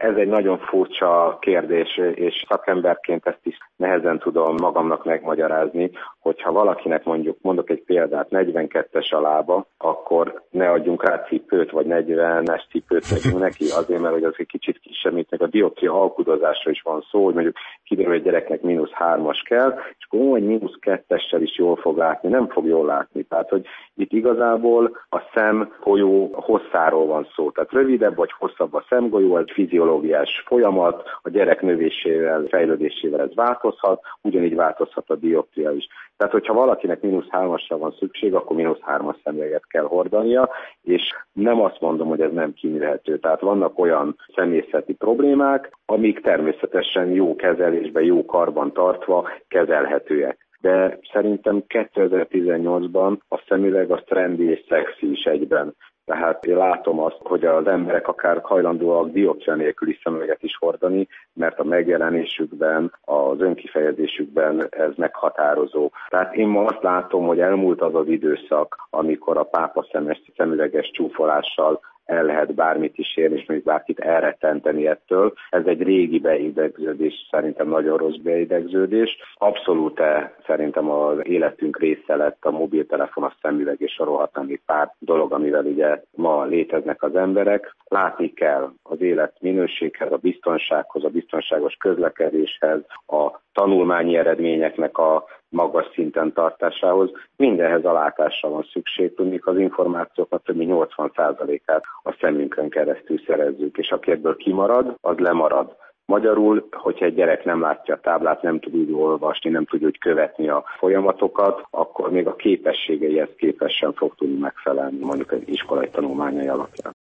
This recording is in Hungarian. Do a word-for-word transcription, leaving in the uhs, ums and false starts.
Ez egy nagyon furcsa kérdés, és szakemberként ezt is nehezen tudom magamnak megmagyarázni, hogyha valakinek mondjuk, mondok egy példát, negyvenkettes a lába, akkor ne adjunk rá cipőt, vagy negyvenes cipőt megyünk neki, azért, mert hogy az egy kicsit kisebb, mint a dioptria alkudozásra is van szó, hogy mondjuk kiderül, hogy gyereknek mínusz hármas kell, és akkor ó, egy mínusz kettessel is jól fog látni, nem fog jól látni. Tehát, hogy itt igazából a szemgolyó hosszáról van szó. Tehát rövidebb vagy hosszabb a szemgolyó, egy fiziológiás folyamat, a gyerek növésével, fejlődésével ez változhat, ugyanígy változhat a dioptria is. Tehát, hogyha valakinek mínusz hármasra van szükség, akkor mínusz hármas szemüveget kell hordania, és nem azt mondom, hogy ez nem kiművelhető. Tehát vannak olyan szemészeti problémák, amik természetesen jó kezelésben, jó karban tartva kezelhetőek. De szerintem kétezer-tizennyolcban a szemüveg az trendi és szexi is egyben. Tehát én látom azt, hogy az emberek akár hajlandóak dioptria nélküli szemüveget is hordani, mert a megjelenésükben, az önkifejezésükben ez meghatározó. Tehát én ma azt látom, hogy elmúlt az az időszak, amikor a pápaszemes szemüveges csúfolással el lehet bármit is érni, és még bárkit elrettenteni ettől. Ez egy régi beidegződés, szerintem nagyon rossz beidegződés. Abszolút szerintem az életünk része lett a mobiltelefon, a szemüveg, és sorolhatnám még pár dolog, amivel ugye ma léteznek az emberek. Látni kell az élet minőséghez, a biztonsághoz, a biztonságos közlekedéshez, a tanulmányi eredményeknek a magas szinten tartásához. Mindenhez a látásra van szükség, tudni, az információkat több mint nyolcvan százalékát a szemünkön keresztül szerezzük, és aki ebből kimarad, az lemarad. Magyarul, hogyha egy gyerek nem látja a táblát, nem tud úgy olvasni, nem tud úgy követni a folyamatokat, akkor még a képességeihez képest sem fog tudni megfelelni mondjuk egy iskolai tanulmányai alapján.